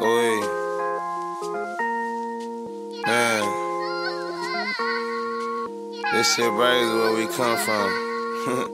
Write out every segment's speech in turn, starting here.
Oi. Man. This shit right is where we come from.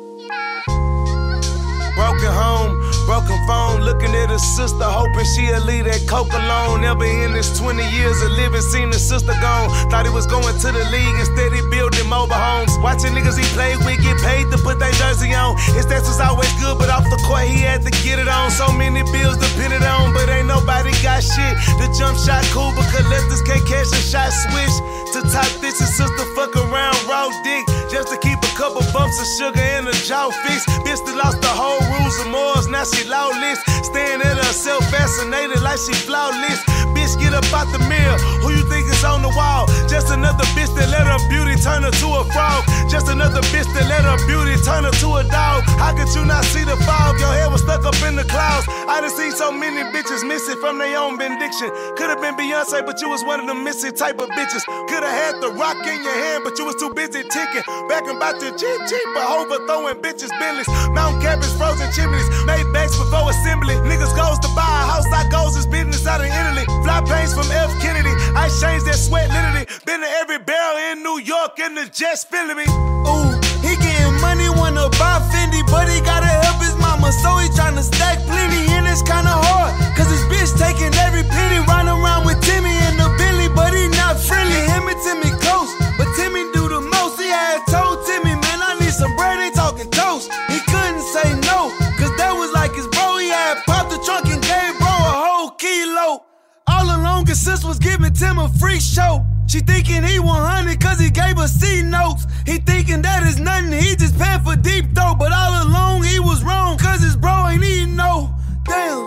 Broken home, broken phone, looking at her sister, hoping she'll leave that coke alone. Never in his 20 years of living, seen the sister gone. Thought he was going to the league, instead he building mobile homes. Watching niggas he played with get paid to put their jersey on. His stats was always good, but off the court he had to get it on. So many bills depended on, but ain't nobody got shit. The jump shot cool, but collectors can't catch a shot switch. To top this, his sister fuck around, raw dick, just to keep a couple bumps of sugar in her jaw fix. Bitch that lost the whole rules of morals, now she lawless. Staring at herself, fascinated like she flawless. Bitch, get up out the mirror, who you think is on the wall? Just another bitch that let her beauty turn her to a frog. Just another bitch that let her beauty turn her to a dog. How could you not see the fog? Your head was stuck up in the clouds. I done seen so many bitches missing from their own benediction. Could've been Beyonce, but you was one of them missing type of bitches. Could've had the rock in your hand, but you was too busy ticking. Back about your cheap, but overthrowing bitches, Bentleys. Mountain cabins, frozen chimneys, made bags before assembly. Niggas goes to buy a house, I goes his business out in Italy. Fly planes from F. Kennedy, I changed that sweat literally. Been to every barrel in New York and the jets feeling me. Ooh, he getting money, wanna buy Fendi, but he gotta help his mama, so he tryna stack plenty, and it's kinda hard, cause his bitch taking every penny, riding around with Timmy in the Bentley, but he not friendly. Him and Timmy close, but Timmy do the most. He had told Timmy, man, I need some bread, ain't talking toast. He couldn't say no, cause that was like his bro. He had popped the trunk and gave bro a whole kilo. All along his sis was giving Tim a free show. She thinking he 100 cause he gave her C notes. He thinking that is nothing, he just paying for deep throat. But all along he was wrong cause his bro ain't even know. Damn.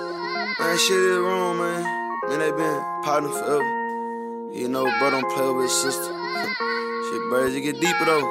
Man, shit is wrong, man. Man, they been partner forever. You know, bro don't play with his sister. Shit, bro, it get deeper though.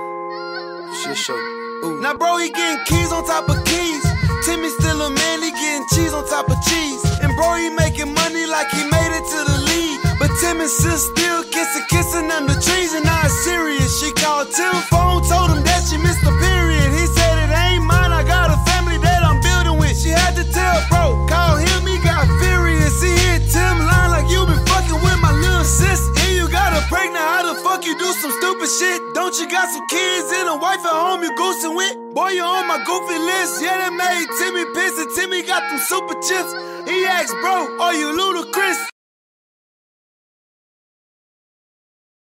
Shit show. Ooh. Now bro, he getting keys on top of keys. Timmy still a man, he getting cheese on top of cheese. And bro, he making money like he made it to the league. But Tim and sis still kissing under trees, and now it's serious. She called Tim phone, told him that she missed the period. He said it ain't mine, I got a family that I'm building with. She had to tell bro, call him, he got furious. He hit Tim line like you been fucking with my little sis. And you got her pregnant, how the fuck you do some stupid shit? Don't you got some kids and a wife at home you goosing with? Boy, you on my goofy list. Yeah, that made Timmy piss, and Timmy got them super chips. He asked bro, are you Ludacris?